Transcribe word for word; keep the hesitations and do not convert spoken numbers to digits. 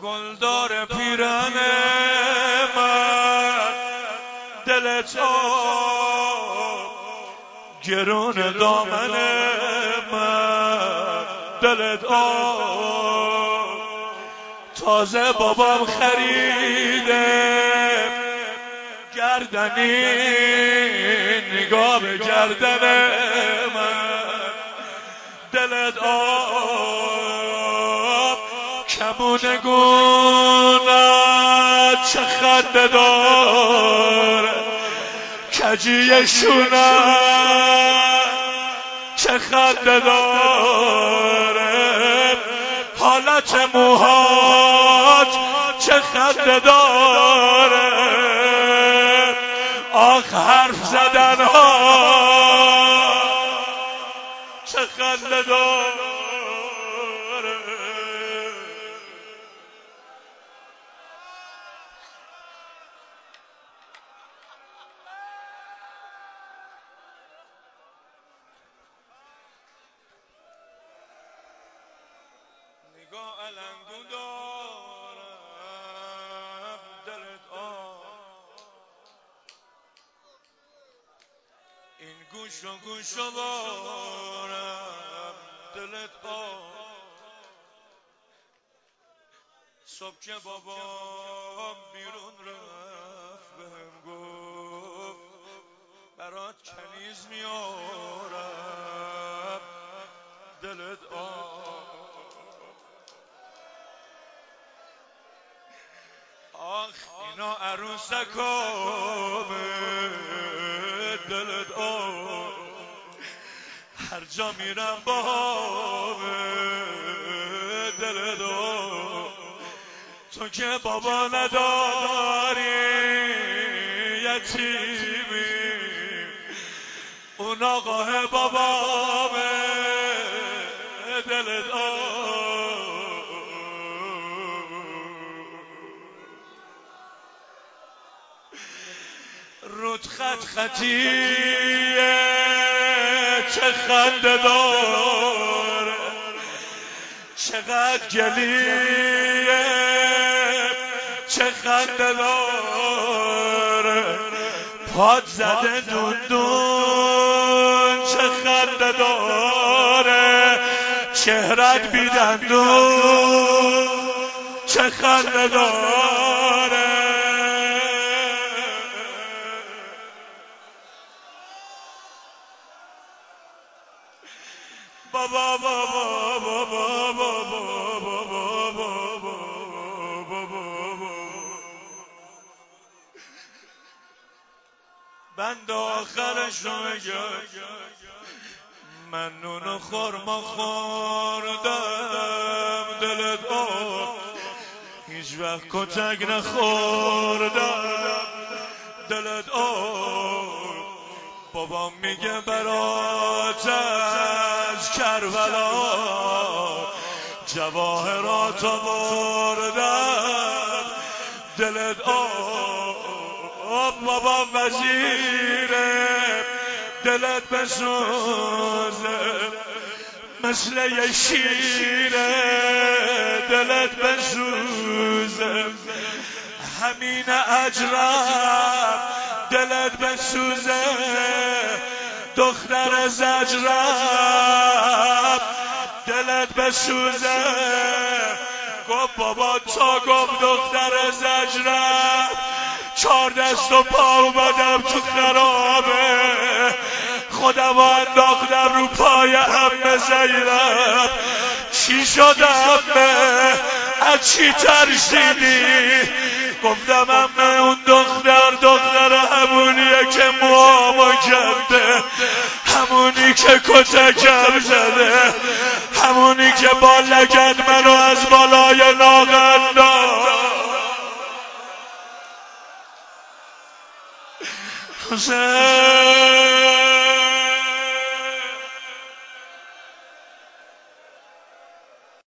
گلدار پیرن من دلت آب گرون دامن من دلت آب تازه بابام خریده گردنی نگاه به گردن من دلت آب کمون گونت چه خنده داره کجی شونت چه خنده داره حالت موهات چه خنده داره آخ حرف زدن ها چه خنده داره نگاه علنگو دارم دلت آب این گوش و گوش و دارم دلت آب صبح که بابام بیرون رفت بهم گفت برات کنیز میارم دلت آب آخ اینا عروسکامه دلت آب هر جا میرم باهامه دلت آب تو که بابا نداری یتیمی اون آقاه بابامه دلت آب رود خط خطیه چه خنده داره چقدر گلیه چه خنده داره پاد زده دوندون چه خنده داره چهرت بیدندون چه خنده داره بابا بابا بابا بابا بند آخرش رو میگم من نون و خورما خوردم دلت آب هیچ وقت کتک نخوردم دلت آب بابام میگه برات از کربلا جواهرات آوردم دلت آب بابام وزیره دلت بسوزه مثل یه شیره دلت بسوزه همین اجرم دلت بسوزه دختر زجرم دلت بسوزه گفت بابا تا گفت دختر زجرم چهار دست و پا اومدم تو خرابه خودم انداختم رو پای عمه زینب چی شد عمه از چی ترسیدی گفتم عمه اون دختر دختر همونیه که موامو کنده همونی که کتکم زده همونی که با لگد منو از بالای ناق انداخت حسین